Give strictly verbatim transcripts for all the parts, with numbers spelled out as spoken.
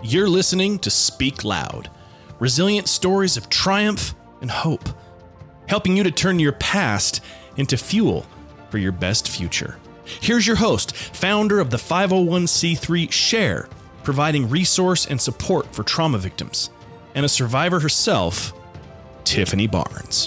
You're listening to Speak Loud, resilient stories of triumph and hope, helping you to turn your past into fuel for your best future. Here's your host, founder of the five oh one c three SHARE, providing resource and support for trauma victims, and a survivor herself, Tiffany Barnes.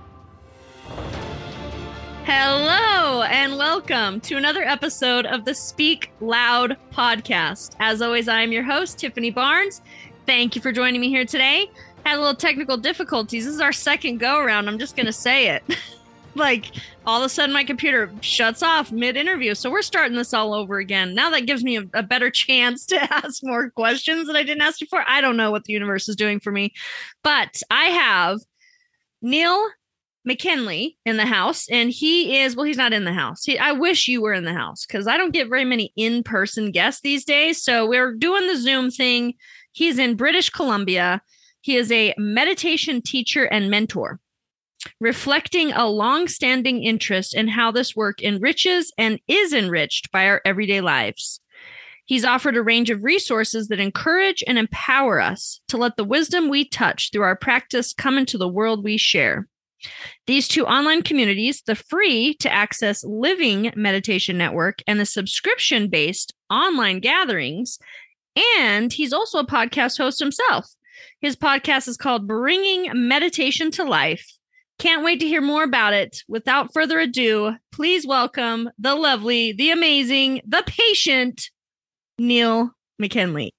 Hello and welcome to another episode of the Speak Loud podcast. As always, I am your host, Tiffany Barnes. Thank you for joining me here today. Had a little technical difficulties. This is our second go around. I'm just going to say it. Like all of a sudden my computer shuts off mid-interview. So we're starting this all over again. Now that gives me a, a better chance to ask more questions that I didn't ask before. I don't know what the universe is doing for me, but I have Neil McKinley in the house, and he is, well, he's not in the house. He, I wish you were in the house because I don't get very many in-person guests these days. So we're doing the Zoom thing. He's in British Columbia. He is a meditation teacher and mentor, reflecting a long-standing interest in how this work enriches and is enriched by our everyday lives. He's offered a range of resources that encourage and empower us to let the wisdom we touch through our practice come into the world we share. These two online communities, the free to access Living Meditation Network and the subscription-based online gatherings, and he's also a podcast host himself. His podcast is called Bringing Meditation to Life. Can't wait to hear more about it. Without further ado, please welcome the lovely, the amazing, the patient, Neil McKinley.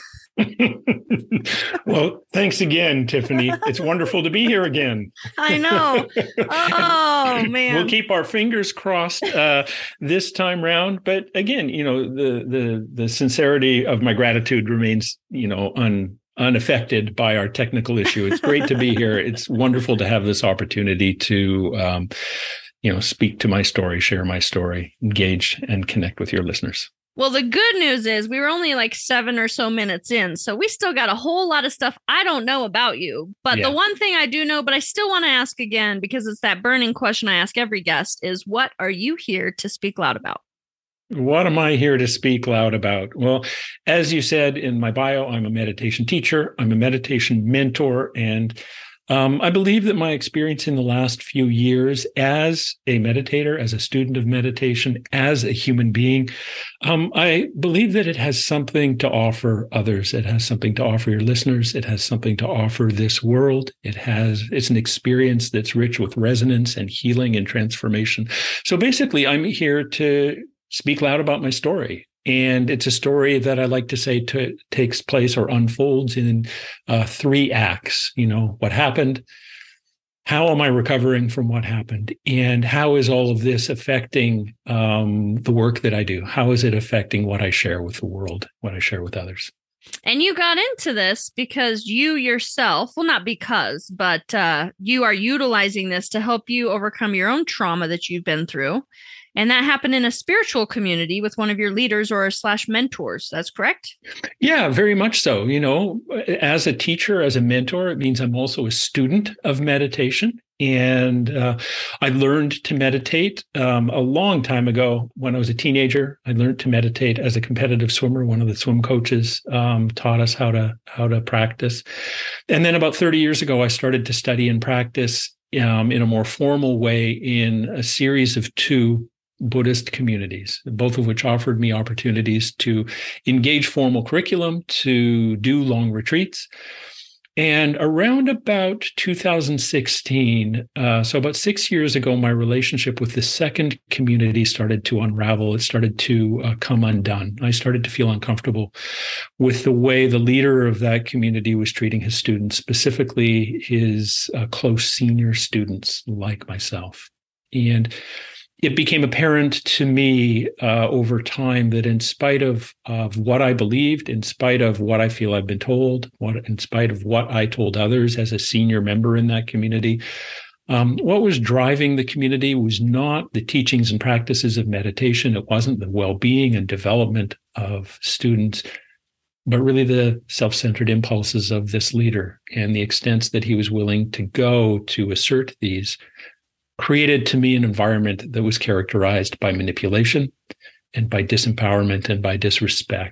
Well, thanks again, Tiffany. It's wonderful to be here again. I know. Oh, man. We'll keep our fingers crossed uh, this time round. But again, you know, the the the sincerity of my gratitude remains, you know, un, unaffected by our technical issue. It's great to be here. It's wonderful to have this opportunity to, um, you know, speak to my story, share my story, engage and connect with your listeners. Well, the good news is we were only like seven or so minutes in, so we still got a whole lot of stuff I don't know about you. But yeah. The one thing I do know, but I still want to ask again, because it's that burning question I ask every guest, is what are you here to speak loud about? What am I here to speak loud about? Well, as you said in my bio, I'm a meditation teacher. I'm a meditation mentor, and Um, I believe that my experience in the last few years as a meditator, as a student of meditation, as a human being, um, I believe that it has something to offer others. It has something to offer your listeners. It has something to offer this world. It has, it's an experience that's rich with resonance and healing and transformation. So basically, I'm here to speak loud about my story. And it's a story that I like to say to, takes place or unfolds in uh, three acts. You know, what happened? How am I recovering from what happened? And how is all of this affecting um, the work that I do? How is it affecting what I share with the world, what I share with others? And you got into this because you yourself, well, not because, but uh, you are utilizing this to help you overcome your own trauma that you've been through. And that happened in a spiritual community with one of your leaders or slash mentors. That's correct? Yeah, very much so. You know, as a teacher, as a mentor, it means I'm also a student of meditation. And uh, I learned to meditate um, a long time ago when I was a teenager. I learned to meditate as a competitive swimmer. One of the swim coaches um, taught us how to how to practice. And then about thirty years ago, I started to study and practice um, in a more formal way in a series of two Buddhist communities, both of which offered me opportunities to engage formal curriculum, to do long retreats. And around about two thousand sixteen, uh, so about six years ago, my relationship with the second community started to unravel. It started to uh, come undone. I started to feel uncomfortable with the way the leader of that community was treating his students, specifically his uh, close senior students like myself. And it became apparent to me uh, over time that in spite of, of what I believed, in spite of what I feel I've been told, what, in spite of what I told others as a senior member in that community, um, what was driving the community was not the teachings and practices of meditation. It wasn't the well-being and development of students, but really the self-centered impulses of this leader and the extents that he was willing to go to assert these created to me an environment that was characterized by manipulation and by disempowerment and by disrespect.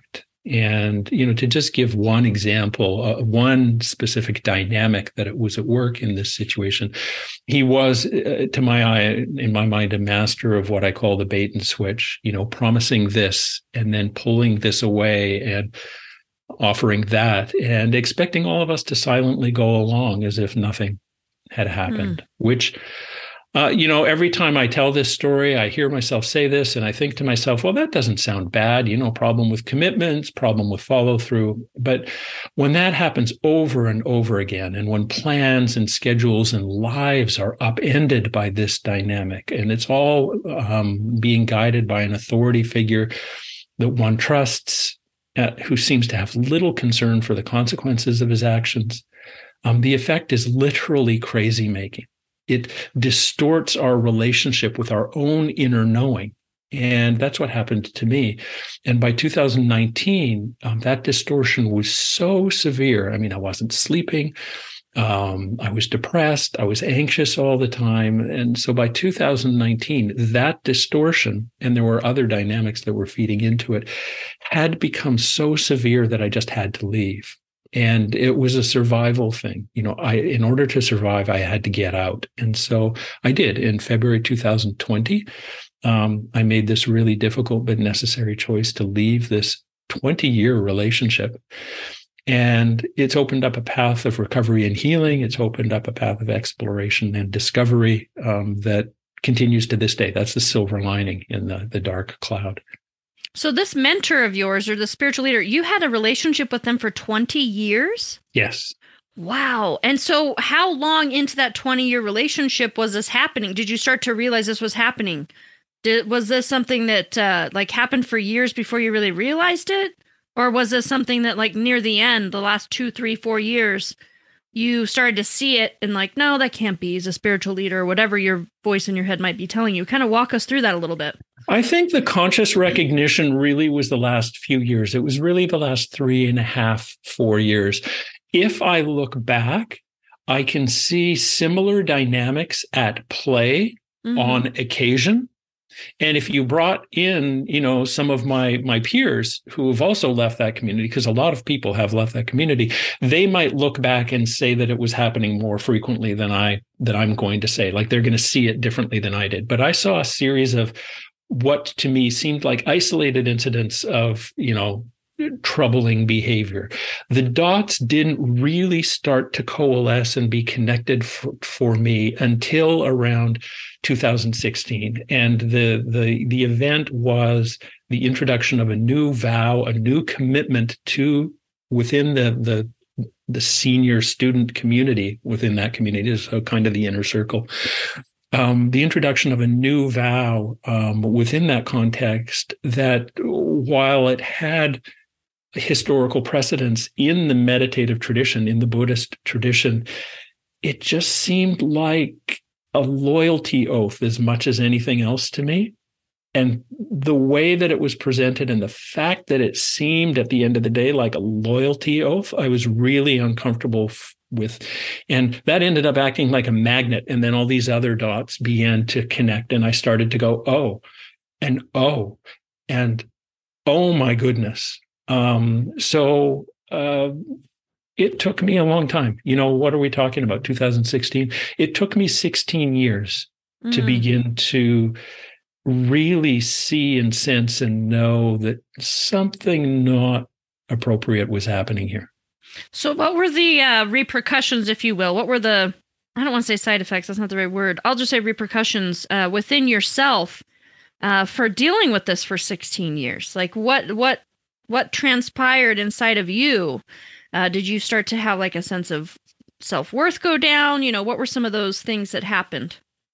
And, you know, to just give one example, uh, one specific dynamic that it was at work in this situation, he was, uh, to my eye, in my mind, a master of what I call the bait and switch, you know, promising this and then pulling this away and offering that and expecting all of us to silently go along as if nothing had happened, mm. which, uh, you know, every time I tell this story, I hear myself say this and I think to myself, well, that doesn't sound bad, you know, problem with commitments, problem with follow through. But when that happens over and over again, and when plans and schedules and lives are upended by this dynamic, and it's all um, being guided by an authority figure that one trusts, uh, who seems to have little concern for the consequences of his actions, um, the effect is literally crazy making. It distorts our relationship with our own inner knowing. And that's what happened to me. And by two thousand nineteen, um, that distortion was so severe. I mean, I wasn't sleeping. Um, I was depressed. I was anxious all the time. And so by two thousand nineteen, that distortion, and there were other dynamics that were feeding into it, had become so severe that I just had to leave. And it was a survival thing. You know, I, in order to survive, I had to get out. And so I did. In February two thousand twenty, um, I made this really difficult but necessary choice to leave this twenty-year relationship. And it's opened up a path of recovery and healing. It's opened up a path of exploration and discovery um, that continues to this day. That's the silver lining in the, the dark cloud. So this mentor of yours, or the spiritual leader, you had a relationship with them for twenty years? Yes. Wow. And so how long into that twenty-year relationship was this happening? Did you start to realize this was happening? Did, was this something that uh, like happened for years before you really realized it? Or was this something that like near the end, the last two, three, four years, you started to see it and like, no, that can't be. He's a spiritual leader, or whatever your voice in your head might be telling you. Kind of walk us through that a little bit. I think the conscious recognition really was the last few years. It was really the last three and a half, four years. If I look back, I can see similar dynamics at play mm-hmm. on occasion. And if you brought in, you know, some of my my peers who have also left that community, because a lot of people have left that community, they might look back and say that it was happening more frequently than I that I'm going to say. Like they're going to see it differently than I did. But I saw a series of what to me seemed like isolated incidents of, you know, troubling behavior. The dots didn't really start to coalesce and be connected for, for me until around two thousand sixteen. And the, the, the event was the introduction of a new vow, a new commitment to within the, the, the senior student community within that community, so kind of the inner circle. Um, the introduction of a new vow um, within that context that, while it had historical precedence in the meditative tradition, in the Buddhist tradition, it just seemed like a loyalty oath as much as anything else to me. And the way that it was presented and the fact that it seemed at the end of the day like a loyalty oath, I was really uncomfortable f- with. And that ended up acting like a magnet. And then all these other dots began to connect. And I started to go, oh, and oh, and oh my goodness. Um, so uh, it took me a long time. You know, what are we talking about? two thousand sixteen. It took me sixteen years mm. to begin to really see and sense and know that something not appropriate was happening here. So what were the uh, repercussions, if you will? What were the, I don't want to say side effects, that's not the right word. I'll just say repercussions uh, within yourself uh, for dealing with this for sixteen years. Like what, what, what transpired inside of you? Uh, did you start to have like a sense of self-worth go down? You know, what were some of those things that happened?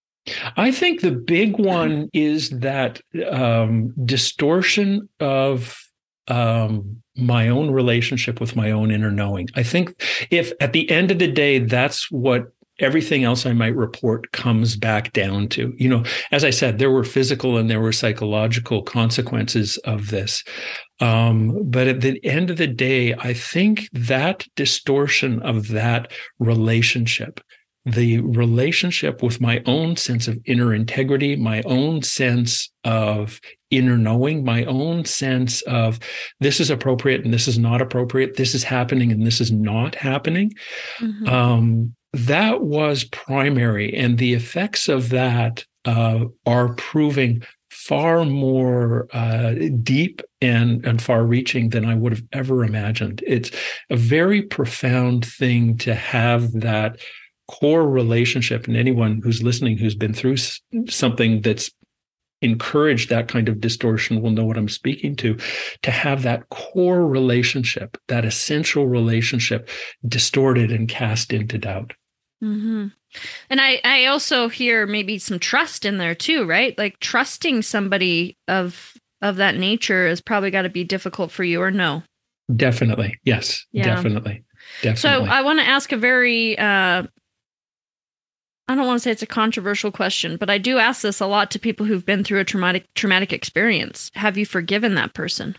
I think the big one is that um, distortion of um, my own relationship with my own inner knowing. I think if at the end of the day, that's what everything else I might report comes back down to. You know, as I said, there were physical and there were psychological consequences of this. Um, but at the end of the day, I think that distortion of that relationship the relationship with my own sense of inner integrity, my own sense of inner knowing, my own sense of this is appropriate and this is not appropriate, this is happening and this is not happening. Mm-hmm. Um, that was primary. And the effects of that uh, are proving far more uh, deep and, and far-reaching than I would have ever imagined. It's a very profound thing to have that core relationship. And anyone who's listening who's been through something that's encouraged that kind of distortion will know what I'm speaking to, to have that core relationship, that essential relationship distorted and cast into doubt. Mm-hmm. And I, I also hear maybe some trust in there too, right? Like trusting somebody of of that nature has probably got to be difficult for you, or no? Definitely. Yes, yeah. definitely. Definitely. So I want to ask a very, uh, I don't want to say it's a controversial question, but I do ask this a lot to people who've been through a traumatic traumatic experience. Have you forgiven that person?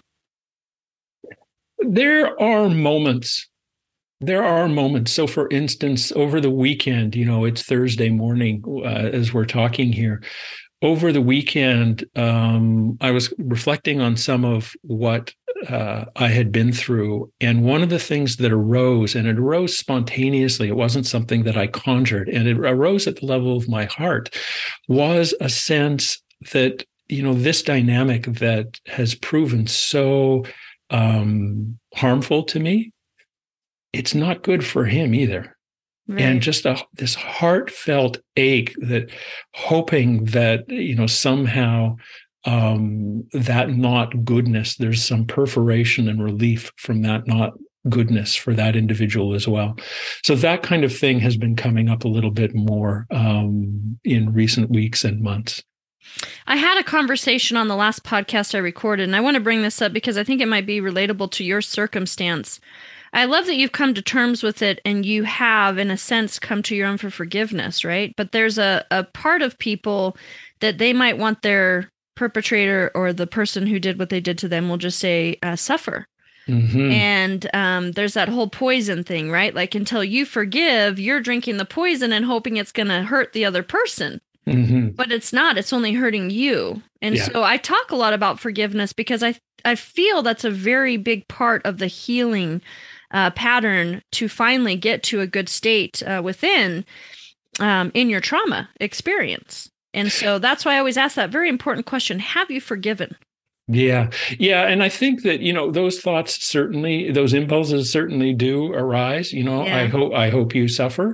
There are moments. There are moments. So, for instance, over the weekend, you know, it's Thursday morning uh, as we're talking here. Over the weekend, um, I was reflecting on some of what uh, I had been through. And one of the things that arose, and it arose spontaneously, it wasn't something that I conjured, and it arose at the level of my heart, was a sense that, you know, this dynamic that has proven so um, harmful to me, it's not good for him either. Right. And just a, this heartfelt ache that hoping that, you know, somehow um, that not goodness, there's some perforation and relief from that not goodness for that individual as well. So that kind of thing has been coming up a little bit more um, in recent weeks and months. I had a conversation on the last podcast I recorded, and I want to bring this up because I think it might be relatable to your circumstance. I love that you've come to terms with it and you have, in a sense, come to your own for forgiveness, right? But there's a, a part of people that they might want their perpetrator or the person who did what they did to them, will just say, uh, suffer. Mm-hmm. And um, there's that whole poison thing, right? Like until you forgive, you're drinking the poison and hoping it's going to hurt the other person. Mm-hmm. But it's not. It's only hurting you. And yeah. so I talk a lot about forgiveness because I I feel that's a very big part of the healing Uh, pattern to finally get to a good state uh, within um, in your trauma experience. And so that's why I always ask that very important question. Have you forgiven? Yeah. Yeah. And I think that, you know, those thoughts certainly, those impulses certainly do arise. You know, yeah. I hope, I hope you suffer.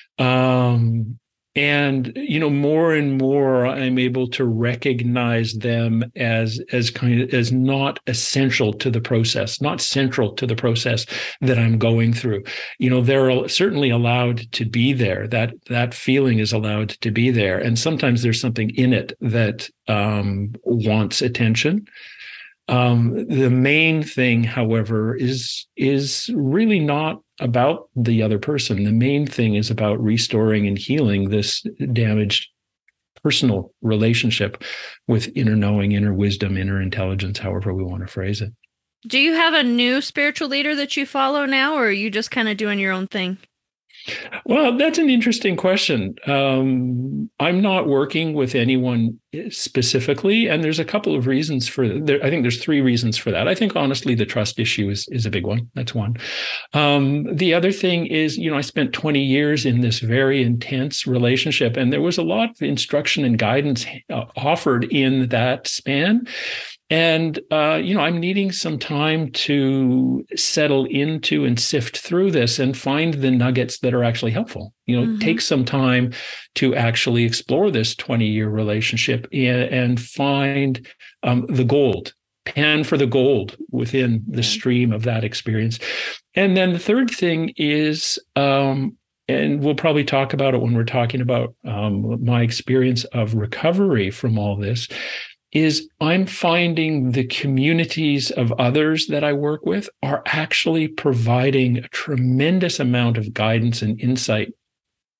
Um, And, you know, more and more I'm able to recognize them as as kind of as not essential to the process, not central to the process that I'm going through. You know, they're certainly allowed to be there. That that feeling is allowed to be there. And sometimes there's something in it that um, wants attention. Um, the main thing, however, is is really not about the other person. The main thing is about restoring and healing this damaged personal relationship with inner knowing, inner wisdom, inner intelligence, however we want to phrase it. Do you have a new spiritual leader that you follow now, or are you just kind of doing your own thing? Well, that's an interesting question. Um, I'm not working with anyone specifically, and there's a couple of reasons for there. I think there's three reasons for that. I think, honestly, the trust issue is, is a big one. That's one. Um, the other thing is, you know, I spent twenty years in this very intense relationship, and there was a lot of instruction and guidance offered in that span. And, uh, you know, I'm needing some time to settle into and sift through this and find the nuggets that are actually helpful. You know, mm-hmm. take some time to actually explore this twenty-year relationship and, and find um, the gold, pan for the gold within the stream of that experience. And then the third thing is, um, and we'll probably talk about it when we're talking about um, my experience of recovery from all this, is I'm finding the communities of others that I work with are actually providing a tremendous amount of guidance and insight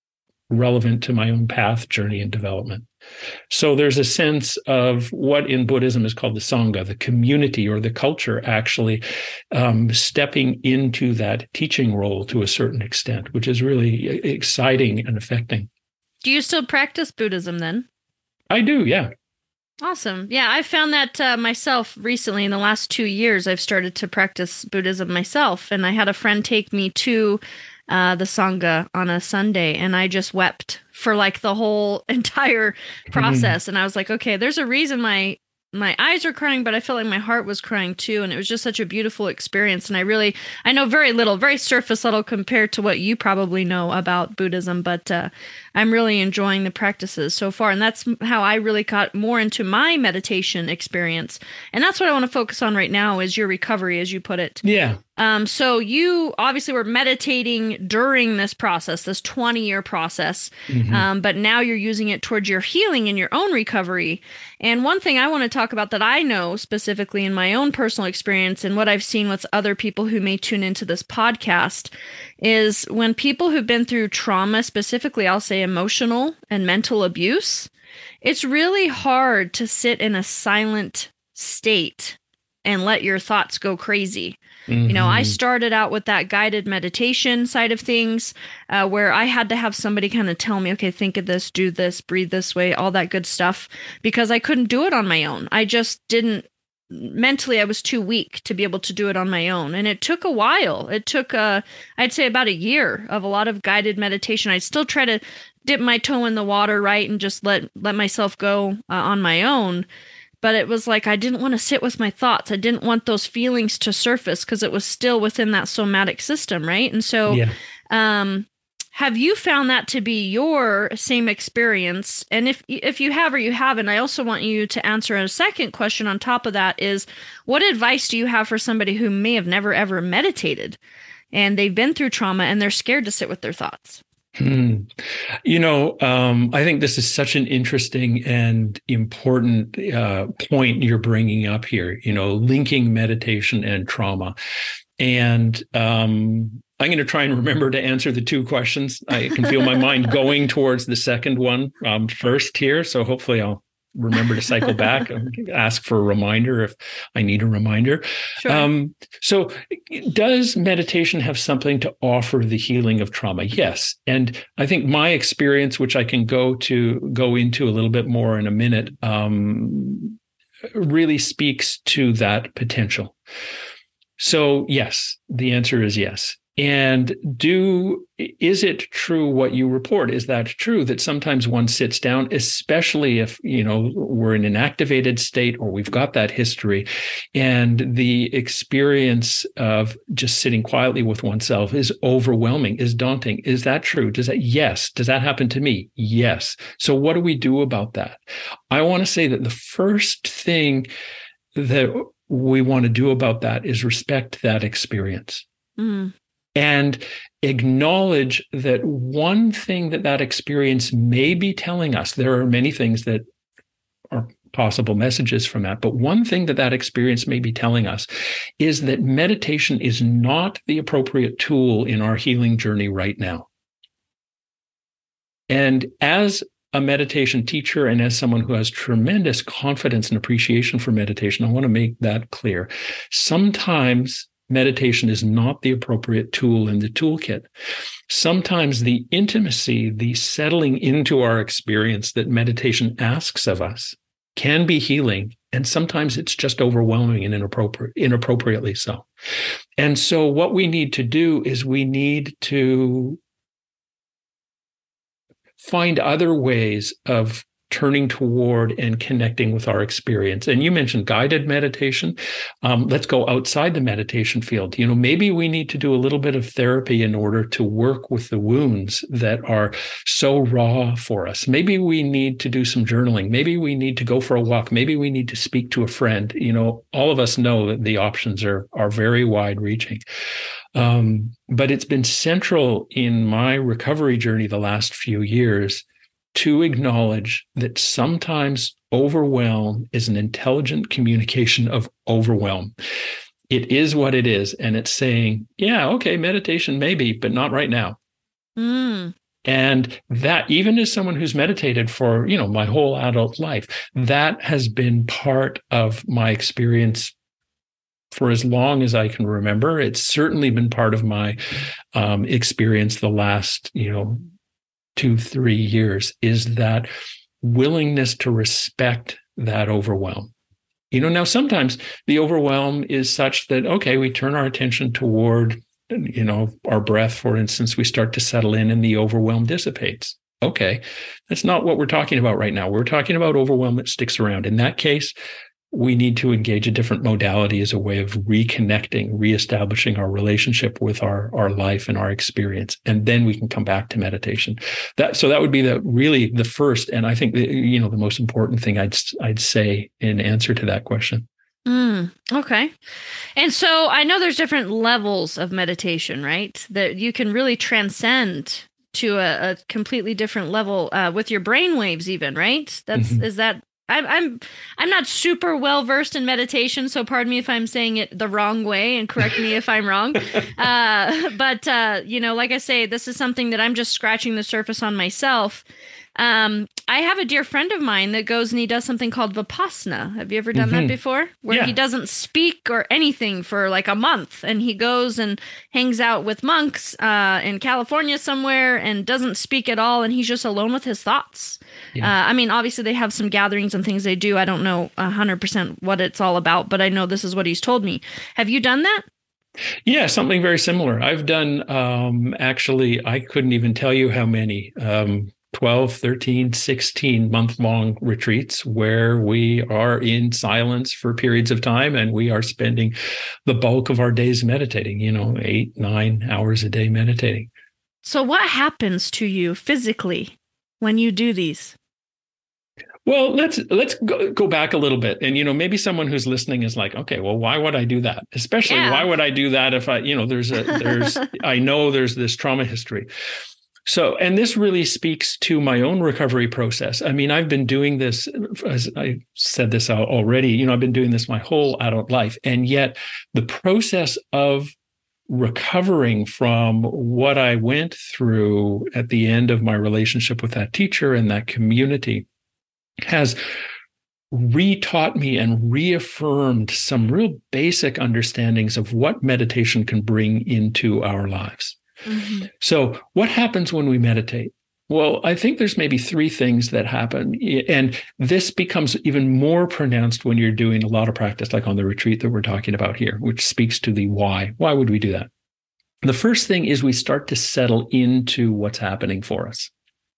relevant to my own path, journey, and development. So there's a sense of what in Buddhism is called the Sangha, the community or the culture, actually um, stepping into that teaching role to a certain extent, which is really exciting and affecting. Do you still practice Buddhism then? I do, yeah. Awesome. Yeah, I found that uh, myself recently. In the last two years, I've started to practice Buddhism myself. And I had a friend take me to uh, the Sangha on a Sunday, and I just wept for like the whole entire process. Mm-hmm. And I was like, okay, there's a reason my my eyes are crying, but I felt like my heart was crying too. And it was just such a beautiful experience. And I really, I know very little, very surface level compared to what you probably know about Buddhism, but uh, I'm really enjoying the practices so far. And that's how I really got more into my meditation experience. And that's what I want to focus on right now is your recovery, as you put it. Yeah. Um, so you obviously were meditating during this process, this twenty-year process, mm-hmm. um, but now you're using it towards your healing and your own recovery. And one thing I want to talk about that I know specifically in my own personal experience and what I've seen with other people who may tune into this podcast is when people who've been through trauma, specifically, I'll say emotional and mental abuse, it's really hard to sit in a silent state and let your thoughts go crazy. Mm-hmm. You know, I started out with that guided meditation side of things, uh, where I had to have somebody kind of tell me, okay, think of this, do this, breathe this way, all that good stuff, because I couldn't do it on my own. I just didn't, mentally, I was too weak to be able to do it on my own. And it took a while. It took, uh, I'd say about a year of a lot of guided meditation. I'd still try to dip my toe in the water, right, and just let, let myself go uh, on my own. But it was like I didn't want to sit with my thoughts. I didn't want those feelings to surface because it was still within that somatic system, right? And so yeah. um, have you found that to be your same experience? And if if you have or you haven't, I also want you to answer a second question on top of that is, what advice do you have for somebody who may have never, ever meditated and they've been through trauma and they're scared to sit with their thoughts? Hmm. You know, um, I think this is such an interesting and important uh, point you're bringing up here, you know, linking meditation and trauma. And um, I'm going to try and remember to answer the two questions. I can feel my mind going towards the second one um, first here. So hopefully I'll remember to cycle back and ask for a reminder if I need a reminder. Sure. Um, so does meditation have something to offer the healing of trauma? Yes. And I think my experience, which I can go to go into a little bit more in a minute, um, really speaks to that potential. So yes, the answer is yes. And do is it true what you report? Is that true that sometimes one sits down, especially if, you know, we're in an activated state or we've got that history, and the experience of just sitting quietly with oneself is overwhelming, is daunting? Is that true? Does that, yes. Does that happen to me? Yes. So what do we do about that? I want to say that the first thing that we want to do about that is respect that experience. Mm. And acknowledge that one thing that that experience may be telling us, there are many things that are possible messages from that, but one thing that that experience may be telling us is that meditation is not the appropriate tool in our healing journey right now. And as a meditation teacher and as someone who has tremendous confidence and appreciation for meditation, I want to make that clear. Sometimes meditation is not the appropriate tool in the toolkit. Sometimes the intimacy, the settling into our experience that meditation asks of us can be healing, and sometimes it's just overwhelming and inappropriate, inappropriately so. And so what we need to do is we need to find other ways of turning toward and connecting with our experience. And you mentioned guided meditation. Um, let's go outside the meditation field. You know, maybe we need to do a little bit of therapy in order to work with the wounds that are so raw for us. Maybe we need to do some journaling. Maybe we need to go for a walk. Maybe we need to speak to a friend. You know, all of us know that the options are, are very wide reaching. Um, but it's been central in my recovery journey the last few years to acknowledge that sometimes overwhelm is an intelligent communication of overwhelm. It is what it is. And it's saying, yeah, okay, meditation maybe, but not right now. Mm. And that, even as someone who's meditated for, you know, my whole adult life, that has been part of my experience for as long as I can remember. It's certainly been part of my um, experience the last, you know, two, three years, is that willingness to respect that overwhelm. You know, now sometimes the overwhelm is such that, okay, we turn our attention toward, you know, our breath, for instance, we start to settle in and the overwhelm dissipates. Okay, that's not what we're talking about right now. We're talking about overwhelm that sticks around. In that case, we need to engage a different modality as a way of reconnecting, reestablishing our relationship with our, our life and our experience. And then we can come back to meditation. That, so that would be the really the first, and I think the, you know, the most important thing I'd, I'd say in answer to that question. Mm, okay. And so I know there's different levels of meditation, right? That you can really transcend to a, a completely different level uh, with your brain waves even, right? That's, mm-hmm. is that, I'm I'm I'm not super well versed in meditation, so pardon me if I'm saying it the wrong way, and correct me if I'm wrong. Uh, but uh, you know, like I say, this is something that I'm just scratching the surface on myself. Um, I have a dear friend of mine that goes and he does something called Vipassana. Have you ever done mm-hmm. that before? Where yeah. he doesn't speak or anything for like a month, and he goes and hangs out with monks uh, in California somewhere and doesn't speak at all, and he's just alone with his thoughts. Yeah. Uh, I mean, obviously they have some gatherings and things they do. I don't know one hundred percent what it's all about, but I know this is what he's told me. Have you done that? Yeah, something very similar. I've done, um, actually, I couldn't even tell you how many, um, twelve, thirteen, sixteen month long retreats where we are in silence for periods of time and we are spending the bulk of our days meditating, you know, eight, nine hours a day meditating. So what happens to you physically when you do these? Well, let's let's go, go back a little bit. And, you know, maybe someone who's listening is like, okay, well, why would I do that? Especially yeah. why would I do that if I, you know, there's a, there's, I know there's this trauma history. So, and this really speaks to my own recovery process. I mean, I've been doing this, as I said this already, you know, I've been doing this my whole adult life. And yet the process of recovering from what I went through at the end of my relationship with that teacher and that community has retaught me and reaffirmed some real basic understandings of what meditation can bring into our lives. Mm-hmm. So what happens when we meditate? Well, I think there's maybe three things that happen. And this becomes even more pronounced when you're doing a lot of practice, like on the retreat that we're talking about here, which speaks to the why. Why would we do that? The first thing is we start to settle into what's happening for us.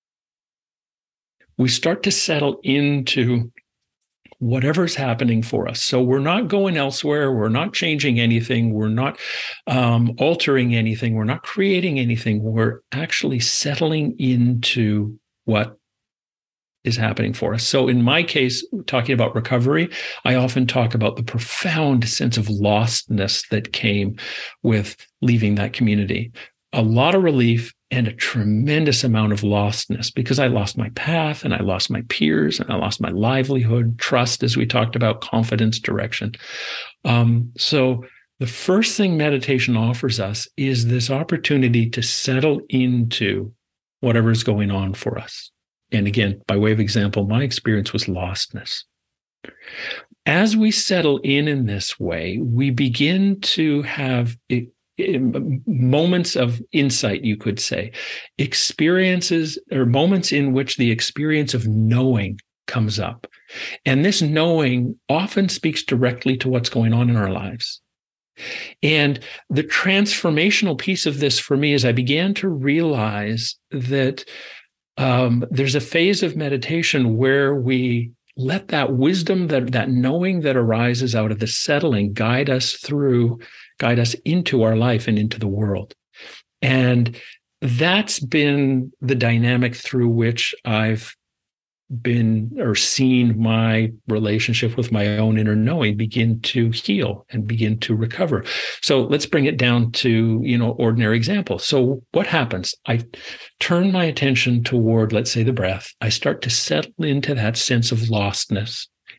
We start to settle into whatever's happening for us. So we're not going elsewhere. We're not changing anything. We're not um, altering anything. We're not creating anything. We're actually settling into what is happening for us. So in my case, talking about recovery, I often talk about the profound sense of lostness that came with leaving that community. A lot of relief and a tremendous amount of lostness because I lost my path and I lost my peers and I lost my livelihood, trust, as we talked about, confidence, direction. Um, so the first thing meditation offers us is this opportunity to settle into whatever's going on for us. And again, by way of example, my experience was lostness. As we settle in in this way, we begin to have it, moments of insight, you could say, experiences or moments in which the experience of knowing comes up. And this knowing often speaks directly to what's going on in our lives. And the transformational piece of this for me is I began to realize that um, there's a phase of meditation where we let that wisdom, that, that knowing that arises out of the settling guide us through guide us into our life and into the world. And that's been the dynamic through which I've been or seen my relationship with my own inner knowing begin to heal and begin to recover. So let's bring it down to, you know, ordinary example. So what happens? I turn my attention toward, let's say, the breath. I start to settle into that sense of lostness.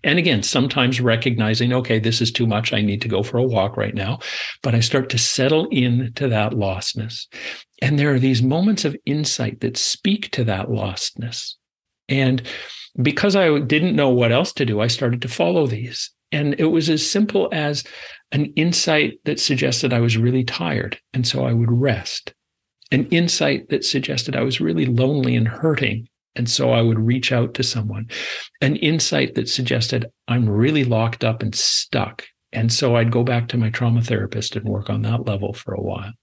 And again, sometimes recognizing, okay, this is too much. I need to go for a walk right now. But I start to settle into that lostness. And there are these moments of insight that speak to that lostness. And because I didn't know what else to do, I started to follow these. And it was as simple as an insight that suggested I was really tired, and so I would rest. An insight that suggested I was really lonely and hurting, and so I would reach out to someone. An insight that suggested I'm really locked up and stuck, and so I'd go back to my trauma therapist and work on that level for a while.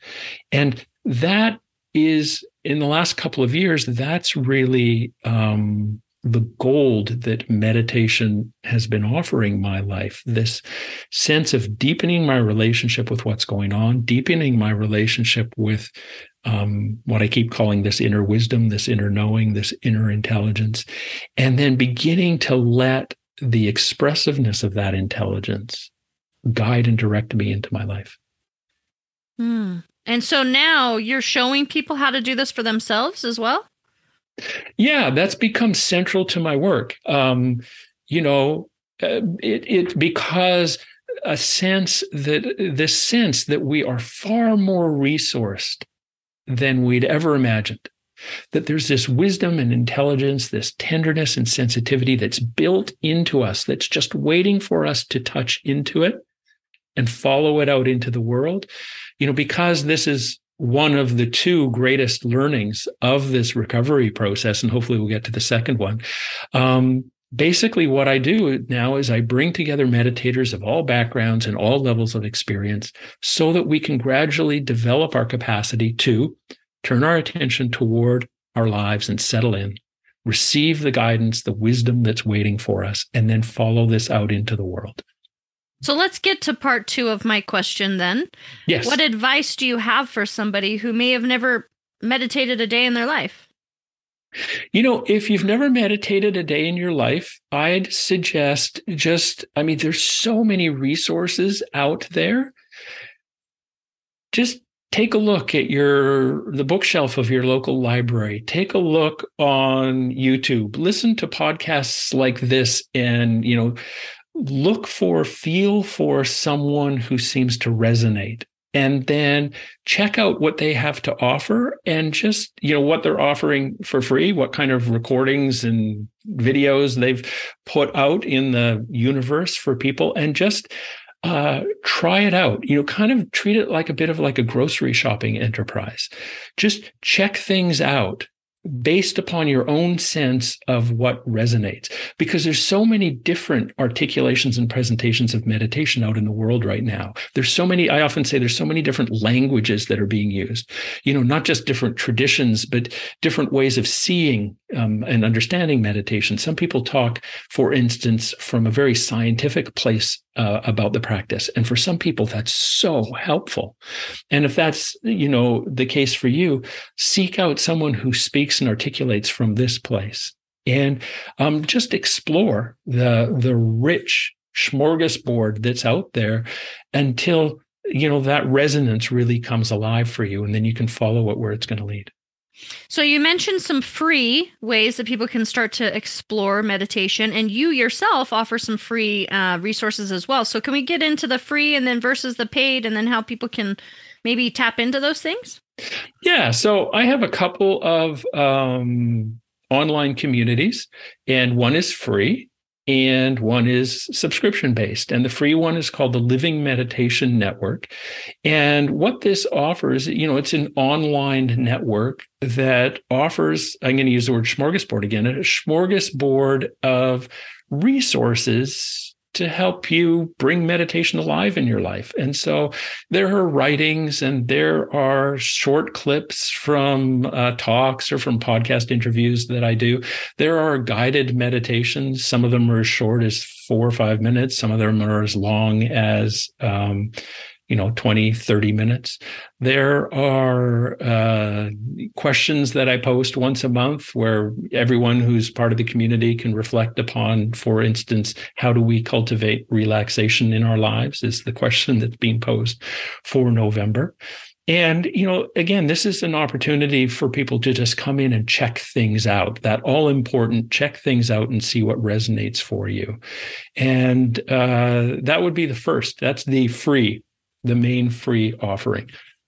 And that is, in the last couple of years, that's really um, the gold that meditation has been offering my life, this sense of deepening my relationship with what's going on, deepening my relationship with um, what I keep calling this inner wisdom, this inner knowing, this inner intelligence, and then beginning to let the expressiveness of that intelligence guide and direct me into my life. Hmm. And so now you're showing people how to do this for themselves as well? Yeah, that's become central to my work. Um, you know, uh, it, it because a sense that this sense that we are far more resourced than we'd ever imagined. That there's this wisdom and intelligence, this tenderness and sensitivity that's built into us, that's just waiting for us to touch into it and follow it out into the world. You know, because this is one of the two greatest learnings of this recovery process, and hopefully we'll get to the second one. Um, basically, what I do now is I bring together meditators of all backgrounds and all levels of experience so that we can gradually develop our capacity to turn our attention toward our lives and settle in, receive the guidance, the wisdom that's waiting for us, and then follow this out into the world. So let's get to part two of my question then. Yes. What advice do you have for somebody who may have never meditated a day in their life? You know, if you've never meditated a day in your life, I'd suggest just, I mean, there's so many resources out there. Just take a look at your the bookshelf of your local library. Take a look on YouTube. Listen to podcasts like this and, you know, look for, feel for someone who seems to resonate, and then check out what they have to offer and just, you know, what they're offering for free, what kind of recordings and videos they've put out in the universe for people, and just uh, try it out. You know, kind of treat it like a bit of like a grocery shopping enterprise. Just check things out based upon your own sense of what resonates, because there's so many different articulations and presentations of meditation out in the world right now. There's so many, I often say there's so many different languages that are being used, you know, not just different traditions, but different ways of seeing um, and understanding meditation. Some people talk, for instance, from a very scientific place uh, about the practice. And for some people, that's so helpful. And if that's, you know, the case for you, seek out someone who speaks and articulates from this place, and um, just explore the the rich smorgasbord that's out there until, you know, that resonance really comes alive for you, and then you can follow it where it's going to lead. So you mentioned some free ways that people can start to explore meditation, and you yourself offer some free uh, resources as well. So can we get into the free and then versus the paid, and then how people can maybe tap into those things? Yeah. So I have a couple of um, online communities, and one is free and one is subscription based. And the free one is called the Living Meditation Network. And what this offers, you know, it's an online network that offers, I'm going to use the word smorgasbord again, a smorgasbord of resources to help you bring meditation alive in your life. And so there are writings and there are short clips from uh, talks or from podcast interviews that I do. There are guided meditations. Some of them are as short as four or five minutes. Some of them are as long as, um, you know, twenty, thirty minutes. There are uh, questions that I post once a month where everyone who's part of the community can reflect upon, for instance, how do we cultivate relaxation in our lives is the question that's being posed for November. And, you know, again, this is an opportunity for people to just come in and check things out, that all important, check things out and see what resonates for you. And uh, that would be the first. That's the free, the main free offering.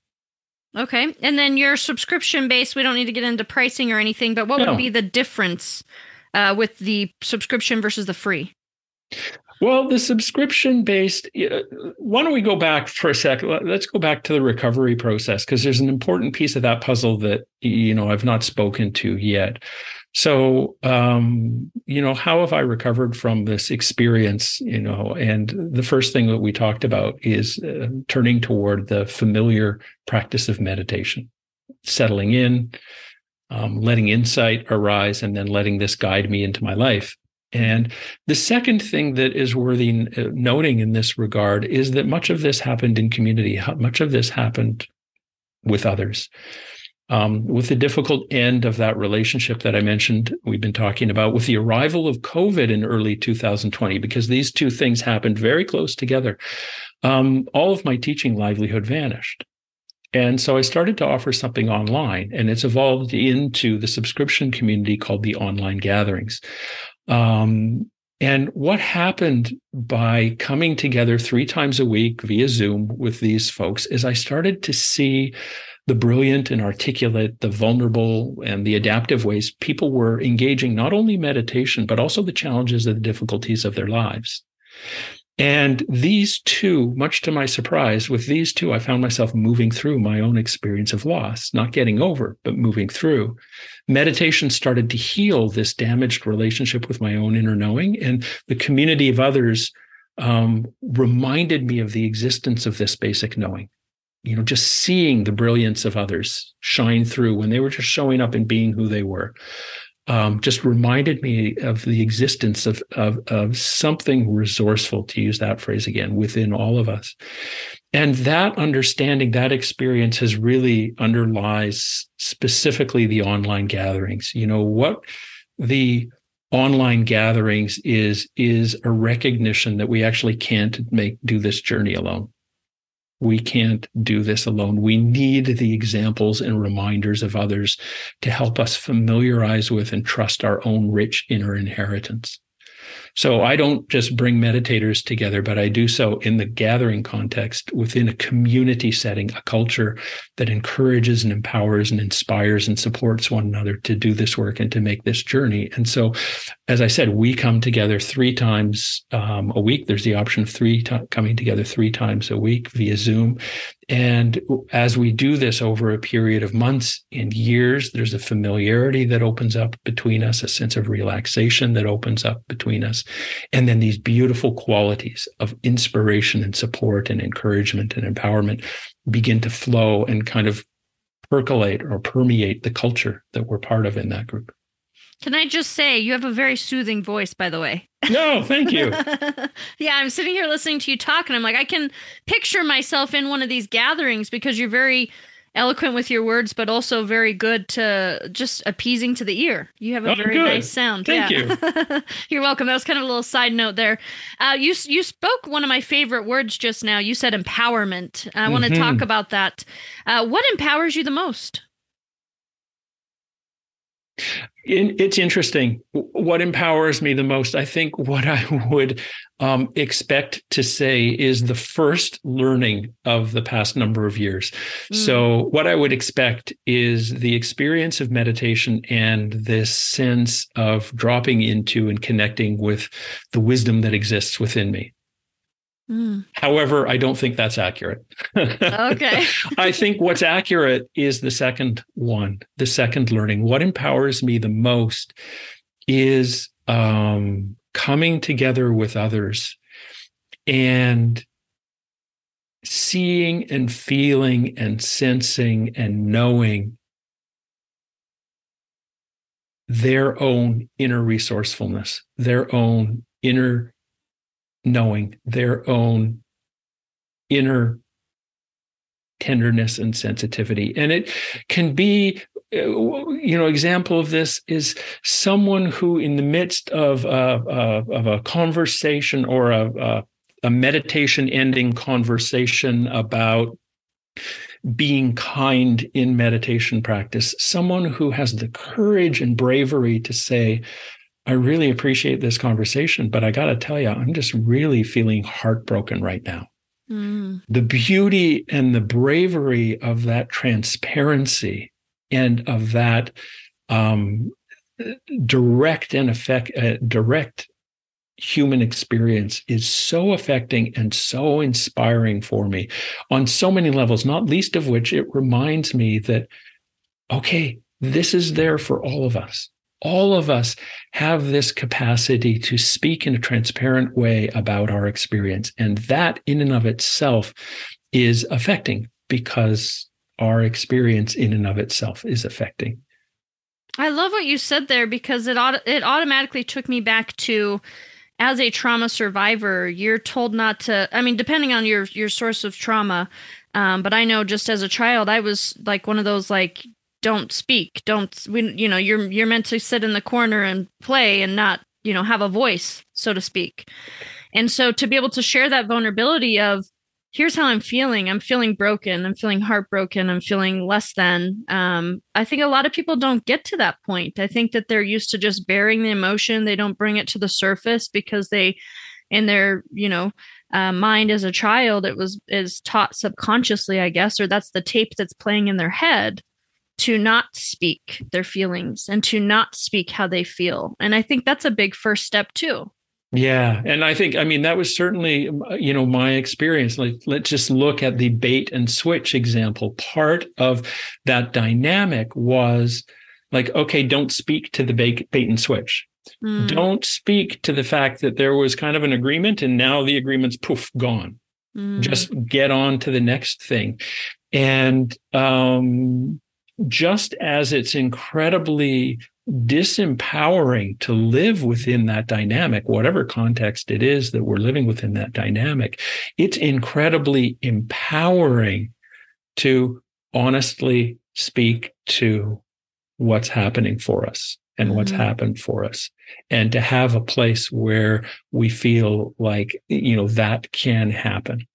Okay. And then your subscription base, we don't need to get into pricing or anything, but what No. would be the difference uh, with the subscription versus the free? Well, the subscription-based, why don't we go back for a second? Let's go back to the recovery process, because there's an important piece of that puzzle that, you know, I've not spoken to yet. So, um, you know, how have I recovered from this experience, you know? And the first thing that we talked about is uh, turning toward the familiar practice of meditation, settling in, um, letting insight arise, and then letting this guide me into my life. And the second thing that is worthy noting in this regard is that much of this happened in community. Much of this happened with others. Um, with the difficult end of that relationship that I mentioned, we've been talking about, with the arrival of COVID in early two thousand twenty, because these two things happened very close together, um, all of my teaching livelihood vanished. And so I started to offer something online, and it's evolved into the subscription community called the Online Gatherings. Um, and what happened by coming together three times a week via Zoom with these folks is I started to see the brilliant and articulate, the vulnerable and the adaptive ways people were engaging not only meditation, but also the challenges and the difficulties of their lives. And these two, much to my surprise, with these two, I found myself moving through my own experience of loss, not getting over, but moving through. Meditation started to heal this damaged relationship with my own inner knowing, and the community of others um, reminded me of the existence of this basic knowing. You know, just seeing the brilliance of others shine through when they were just showing up and being who they were. Um, just reminded me of the existence of, of, of something resourceful, to use that phrase again, within all of us. And that understanding, that experience has really underlies specifically the online gatherings. You know, what the online gatherings is, is a recognition that we actually can't make, do this journey alone. We can't do this alone. We need the examples and reminders of others to help us familiarize with and trust our own rich inner inheritance. So I don't just bring meditators together, but I do so in the gathering context within a community setting, a culture that encourages and empowers and inspires and supports one another to do this work and to make this journey. And so, as I said, we come together three times um, a week. There's the option of three t- coming together three times a week via Zoom. And as we do this over a period of months and years, there's a familiarity that opens up between us, a sense of relaxation that opens up between us, and then these beautiful qualities of inspiration and support and encouragement and empowerment begin to flow and kind of percolate or permeate the culture that we're part of in that group. Can I just say, you have a very soothing voice, by the way. No, thank you. Yeah, I'm sitting here listening to you talk, and I'm like, I can picture myself in one of these gatherings because you're very eloquent with your words, but also very good to just appeasing to the ear. You have a Oh, very good. nice sound. Thank you. You're welcome. That was kind of a little side note there. Uh, you you spoke one of my favorite words just now. You said empowerment. I want to Mhm. talk about that. Uh, what empowers you the most? It's interesting. What empowers me the most, I think what I would um, expect to say is the first learning of the past number of years. Mm. So what I would expect is the experience of meditation and this sense of dropping into and connecting with the wisdom that exists within me. Mm. However, I don't think that's accurate. Okay. I think what's accurate is the second one, the second learning. What empowers me the most is um, coming together with others and seeing and feeling and sensing and knowing their own inner resourcefulness, their own inner knowing, their own inner tenderness and sensitivity. And it can be, you know, example of this is someone who in the midst of a, a, of a conversation or a, a, a meditation ending conversation about being kind in meditation practice, someone who has the courage and bravery to say, I really appreciate this conversation, but I got to tell you, I'm just really feeling heartbroken right now. Mm. The beauty and the bravery of that transparency and of that um, direct and effect, uh, direct human experience is so affecting and so inspiring for me on so many levels, not least of which it reminds me that, okay, this is there for all of us. All of us have this capacity to speak in a transparent way about our experience. And that in and of itself is affecting because our experience in and of itself is affecting. I love what you said there because it auto- it automatically took me back to, as a trauma survivor, you're told not to, I mean, depending on your, your source of trauma. Um, but I know just as a child, I was like one of those, like, don't speak, don't, we, you know, you're, you're meant to sit in the corner and play and not, you know, have a voice, so to speak. And so to be able to share that vulnerability of, here's how I'm feeling. I'm feeling broken. I'm feeling heartbroken. I'm feeling less than. Um, I think a lot of people don't get to that point. I think that they're used to just bearing the emotion. They don't bring it to the surface because they, in their, you know, uh, mind as a child, it was is taught subconsciously, I guess, or that's the tape that's playing in their head to not speak their feelings and to not speak how they feel. And I think that's a big first step too. Yeah. And I think, I mean, that was certainly, you know, my experience. Like, let's just look at the bait and switch example. Part of that dynamic was like, okay, don't speak to the bait, bait and switch. Mm. Don't speak to the fact that there was kind of an agreement and now the agreement's poof, gone. Mm. Just get on to the next thing. And um, just as it's incredibly disempowering to live within that dynamic, whatever context it is that we're living within that dynamic, it's incredibly empowering to honestly speak to what's happening for us and mm-hmm. what's happened for us, and to have a place where we feel like, you know, that can happen.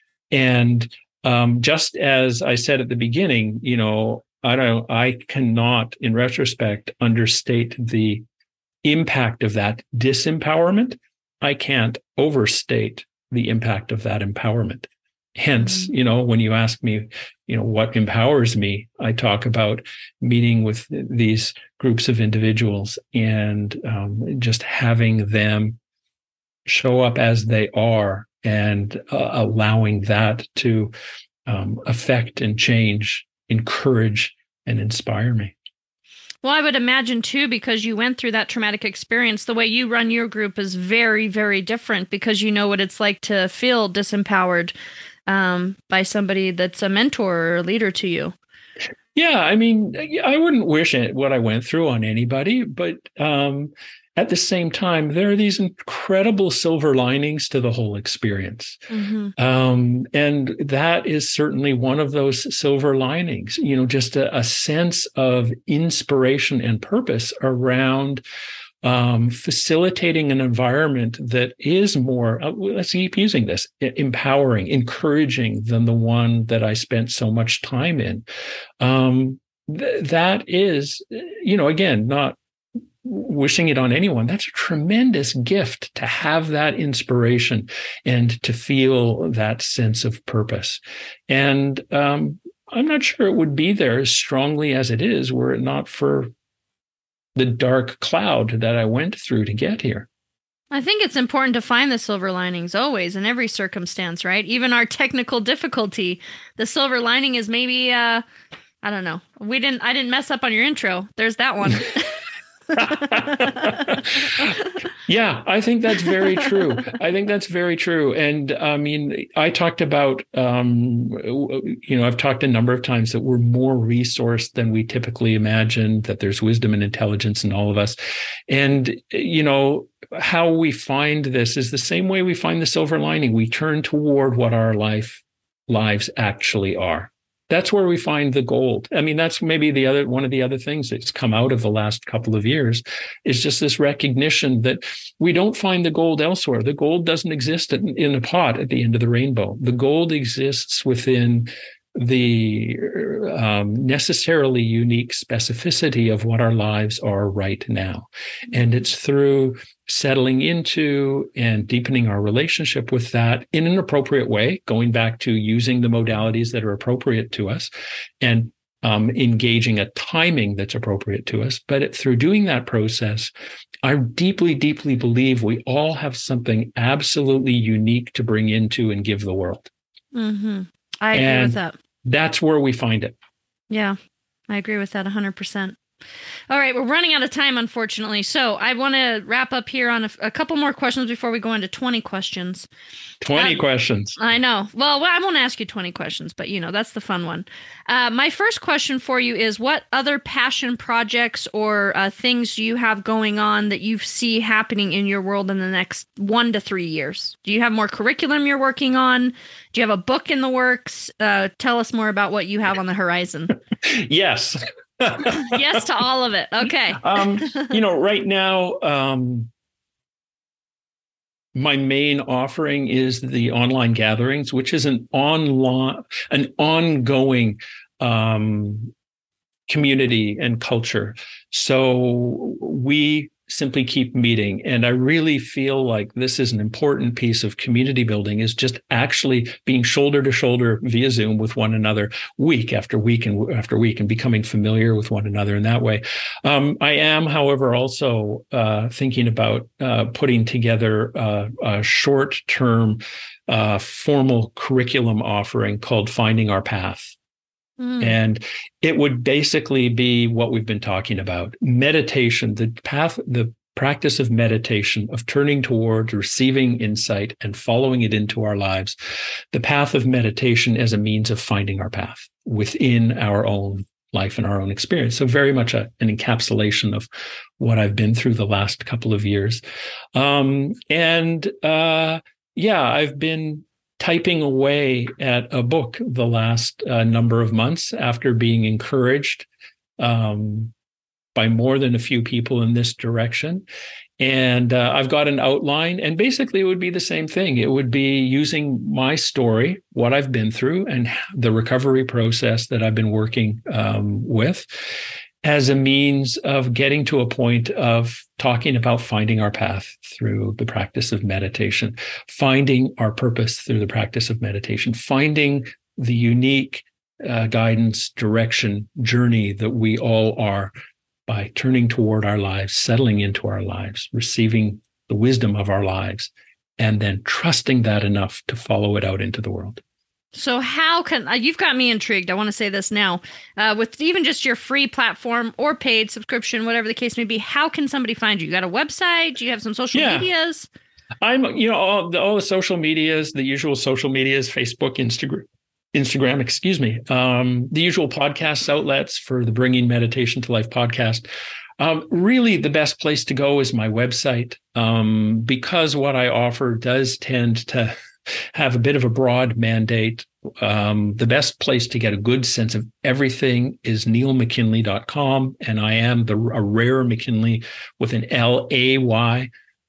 And um, just as I said at the beginning, you know, I don't, I cannot, in retrospect, understate the impact of that disempowerment. I can't overstate the impact of that empowerment. Hence, mm-hmm. you know, when you ask me, you know, what empowers me, I talk about meeting with these groups of individuals and um, just having them show up as they are and uh, allowing that to um, affect and change, encourage and inspire me. Well, I would imagine too, because you went through that traumatic experience, the way you run your group is very, very different because you know what it's like to feel disempowered um, by somebody that's a mentor or a leader to you. Yeah, I mean, I wouldn't wish it what I went through on anybody, but um, at the same time, there are these incredible silver linings to the whole experience. Mm-hmm. Um, and that is certainly one of those silver linings, you know, just a, a sense of inspiration and purpose around um, facilitating an environment that is more, uh, let's keep using this, empowering, encouraging than the one that I spent so much time in. Um, th- that is, you know, again, not wishing it on anyone. That's a tremendous gift to have that inspiration and to feel that sense of purpose. And um, I'm not sure it would be there as strongly as it is were it not for the dark cloud that I went through to get here. I think it's important to find the silver linings always in every circumstance, right? Even our technical difficulty, the silver lining is maybe, uh, I don't know. We didn't, I didn't mess up on your intro. There's that one. Yeah, I think that's very true. I think that's very true. And I mean, I talked about, um, you know, I've talked a number of times that we're more resourced than we typically imagine, that there's wisdom and intelligence in all of us. And, you know, how we find this is the same way we find the silver lining. We turn toward what our life lives actually are. That's where we find the gold. I mean, that's maybe the other one of the other things that's come out of the last couple of years is just this recognition that we don't find the gold elsewhere. The gold doesn't exist in a pot at the end of the rainbow. The gold exists within the um, necessarily unique specificity of what our lives are right now. And it's through settling into and deepening our relationship with that in an appropriate way, going back to using the modalities that are appropriate to us and um, engaging a timing that's appropriate to us. But it, through doing that process, I deeply, deeply believe we all have something absolutely unique to bring into and give the world. Mm-hmm. I agree and with that. That's where we find it. Yeah, I agree with that one hundred percent. All right, we're running out of time, unfortunately. So I want to wrap up here on a, a couple more questions before we go into twenty questions. twenty um, questions. I know. Well, I won't ask you twenty questions, but, you know, that's the fun one. Uh, my first question for you is, what other passion projects or uh, things do you have going on that you see happening in your world in the next one to three years? Do you have more curriculum you're working on? Do you have a book in the works? Uh, tell us more about what you have on the horizon. Yes. Yes to all of it. Okay. um, you know, right now, um, my main offering is the online gatherings, which is an online, an ongoing um, community and culture. So we simply keep meeting. And I really feel like this is an important piece of community building, is just actually being shoulder to shoulder via Zoom with one another week after week and after week, and becoming familiar with one another in that way. Um, I am, however, also uh, thinking about uh, putting together uh, a short-term uh, formal curriculum offering called Finding Our Path. Mm. And it would basically be what we've been talking about: meditation, the path, the practice of meditation, of turning towards receiving insight and following it into our lives. The path of meditation as a means of finding our path within our own life and our own experience. So very much a, an encapsulation of what I've been through the last couple of years. Um, and uh, yeah, I've been typing away at a book the last uh, number of months after being encouraged um, by more than a few people in this direction. And uh, I've got an outline, and basically it would be the same thing. It would be using my story, what I've been through, and the recovery process that I've been working um, with, as a means of getting to a point of talking about finding our path through the practice of meditation, finding our purpose through the practice of meditation, finding the unique uh, guidance, direction, journey that we all are by turning toward our lives, settling into our lives, receiving the wisdom of our lives, and then trusting that enough to follow it out into the world. So how can, uh, you've got me intrigued. I want to say this now, uh, with even just your free platform or paid subscription, whatever the case may be, how can somebody find you? You got a website? Do you have some social yeah. medias? I'm, you know, all the, all the social medias, the usual social medias, Facebook, Instagram, Instagram, excuse me, um, the usual podcast outlets for the Bringing Meditation to Life podcast. Um, really, the best place to go is my website, um, because what I offer does tend to have a bit of a broad mandate. Um, the best place to get a good sense of everything is neil mckinley dot com. And I am the a rare McKinley with an L A Y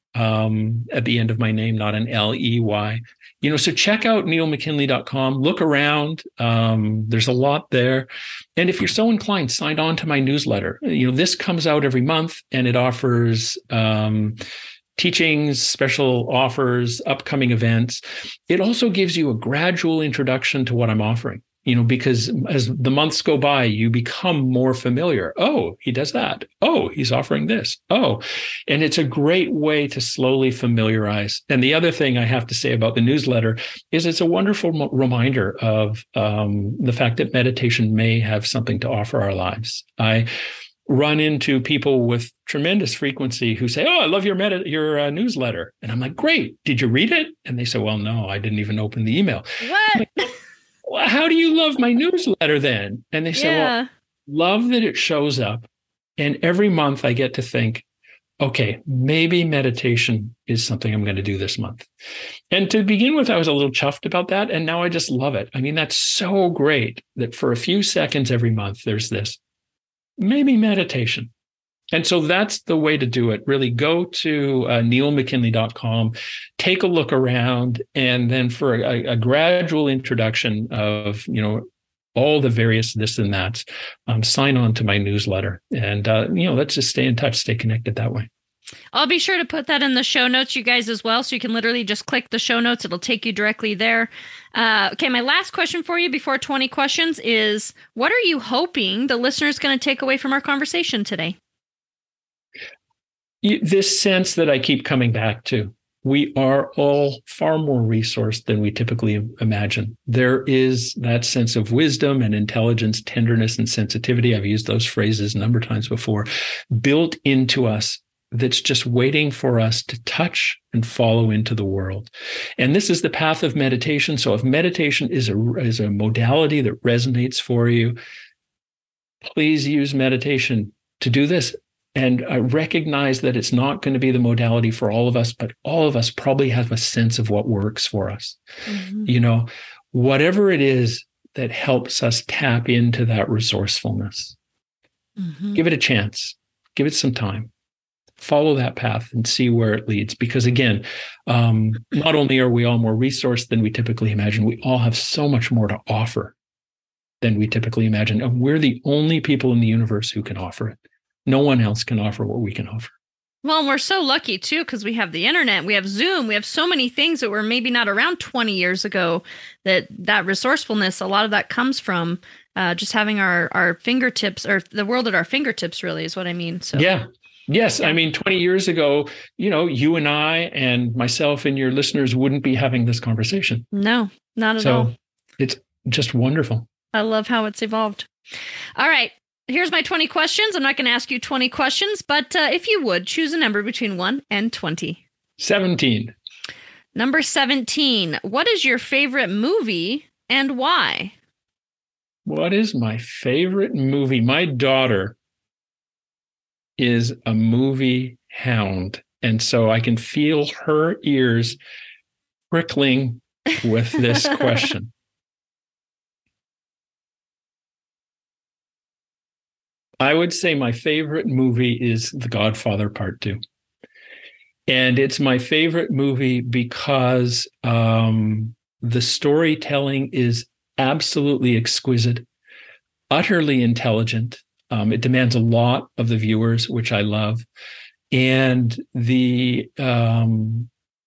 um, at the end of my name, not an L E Y. You know, so check out neil mckinley dot com, look around. Um, there's a lot there. And if you're so inclined, sign on to my newsletter. You know, this comes out every month, and it offers um, teachings, special offers, upcoming events. It also gives you a gradual introduction to what I'm offering, you know, because as the months go by, you become more familiar. Oh, he does that. Oh, he's offering this. Oh, and it's a great way to slowly familiarize. And the other thing I have to say about the newsletter is it's a wonderful mo- reminder of um, the fact that meditation may have something to offer our lives. I run into people with tremendous frequency who say, "Oh, I love your med- your uh, newsletter," and I'm like, "Great, did you read it?" And they say, "Well, no, I didn't even open the email." What? Like, well, how do you love my newsletter then? And they say, yeah. "Well, love that it shows up, and every month I get to think, okay, maybe meditation is something I'm going to do this month." And to begin with, I was a little chuffed about that, and now I just love it. I mean, that's so great that for a few seconds every month, there's this. Maybe meditation. And so that's the way to do it. Really go to uh, neil mckinley dot com, take a look around, and then for a, a gradual introduction of, you know, all the various this and that, um, sign on to my newsletter. And, uh, you know, let's just stay in touch, stay connected that way. I'll be sure to put that in the show notes, you guys, as well. So you can literally just click the show notes. It'll take you directly there. Uh, okay, my last question for you before twenty questions is, what are you hoping the listener is going to take away from our conversation today? This sense that I keep coming back to. We are all far more resourced than we typically imagine. There is that sense of wisdom and intelligence, tenderness and sensitivity. I've used those phrases a number of times before, built into us, that's just waiting for us to touch and follow into the world. And this is the path of meditation. So if meditation is a, is a modality that resonates for you, please use meditation to do this. And I recognize that it's not going to be the modality for all of us, but all of us probably have a sense of what works for us. Mm-hmm. You know, whatever it is that helps us tap into that resourcefulness, mm-hmm. give it a chance, give it some time. Follow that path and see where it leads. Because again, um, not only are we all more resourced than we typically imagine, we all have so much more to offer than we typically imagine. And we're the only people in the universe who can offer it. No one else can offer what we can offer. Well, and we're so lucky, too, because we have the internet, we have Zoom, we have so many things that were maybe not around twenty years ago, that that resourcefulness, a lot of that comes from uh, just having our, our fingertips, or the world at our fingertips, really, is what I mean. So yeah. Yes. I mean, twenty years ago, you know, you and I and myself and your listeners wouldn't be having this conversation. No, not at so all. It's just wonderful. I love how it's evolved. All right. Here's my twenty questions. I'm not going to ask you twenty questions, but uh, if you would, choose a number between one and twenty. seventeen. Number seventeen. What is your favorite movie and why? What is my favorite movie? My daughter is a movie hound. And so I can feel her ears prickling with this question. I would say my favorite movie is The Godfather Part Two. And it's my favorite movie because um, the storytelling is absolutely exquisite, utterly intelligent. Um, it demands a lot of the viewers, which I love. And the um,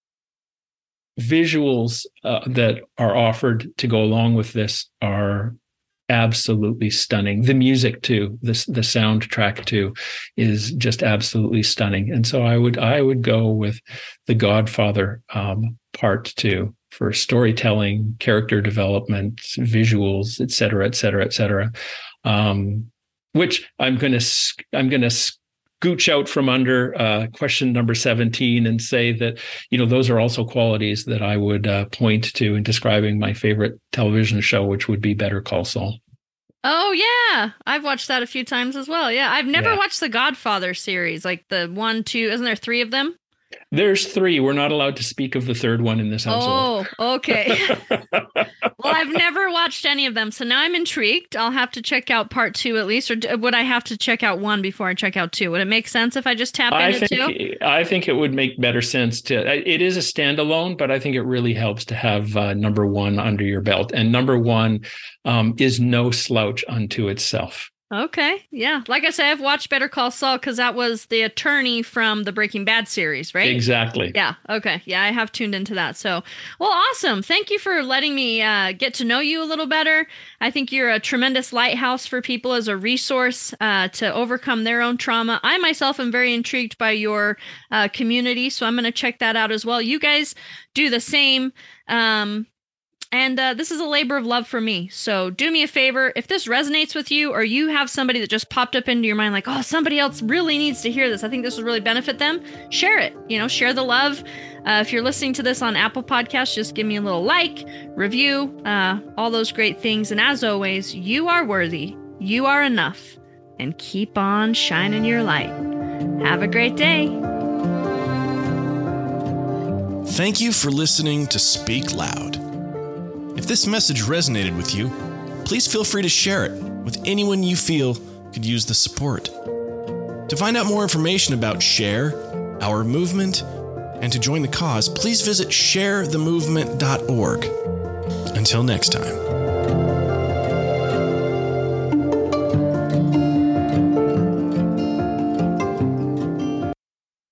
visuals uh, that are offered to go along with this are absolutely stunning. The music too, the the soundtrack too, is just absolutely stunning. And so I would I would go with The Godfather um, Part Two for storytelling, character development, visuals, et cetera, et cetera, et cetera. Um, which I'm gonna I'm gonna scooch out from under uh, question number seventeen and say that, you know, those are also qualities that I would uh, point to in describing my favorite television show, which would be Better Call Saul. Oh, yeah. I've watched that a few times as well. Yeah. I've never Yeah. watched the Godfather series, like the one, two, isn't there three of them? There's three. We're not allowed to speak of the third one in this household. Oh, okay. Well, I've never watched any of them, so now I'm intrigued. I'll have to check out part two at least, or d- would I have to check out one before I check out two? Would it make sense if I just tap I into think two? I think it would make better sense to. It is a standalone, but I think it really helps to have uh, number one under your belt. And number one um, is no slouch unto itself. Okay, yeah. Like I said, I've watched Better Call Saul because that was the attorney from the Breaking Bad series, right? Exactly. Yeah. Okay. Yeah, I have tuned into that. So, well, awesome. Thank you for letting me uh, get to know you a little better. I think you're a tremendous lighthouse for people as a resource uh, to overcome their own trauma. I myself am very intrigued by your uh, community, so I'm going to check that out as well. You guys do the same. Um, And uh, this is a labor of love for me. So do me a favor. If this resonates with you, or you have somebody that just popped up into your mind like, oh, somebody else really needs to hear this, I think this will really benefit them, share it. You know, share the love. Uh, if you're listening to this on Apple Podcasts, just give me a little like, review, uh, all those great things. And as always, you are worthy. You are enough. And keep on shining your light. Have a great day. Thank you for listening to Speak Loud. If this message resonated with you, please feel free to share it with anyone you feel could use the support. To find out more information about SHARE, our movement, and to join the cause, please visit share the movement dot org. Until next time.